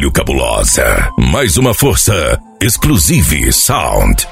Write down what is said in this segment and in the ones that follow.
Palio Cabulosa. Mais uma força. Exclusive Sound.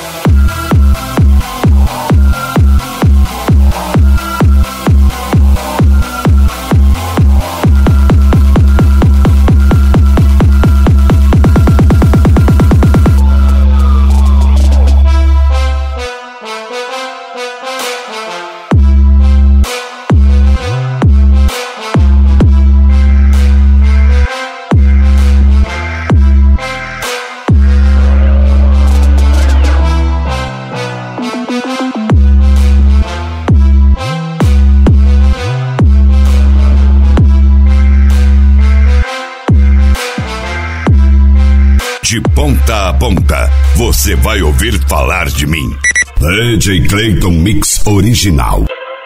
De ponta a ponta, você vai ouvir falar de mim. DJ Clayton Mix Original.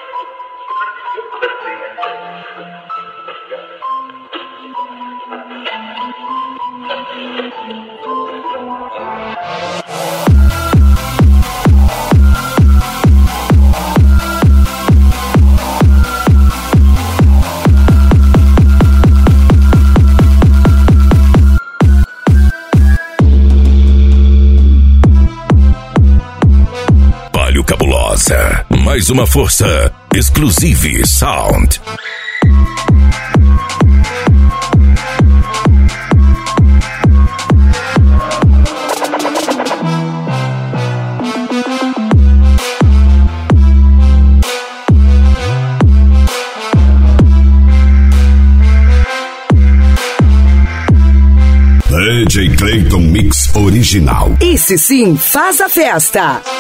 Cabulosa. Mais uma força. Exclusive Sound. DJ Clayton Mix Original. Esse sim faz a festa.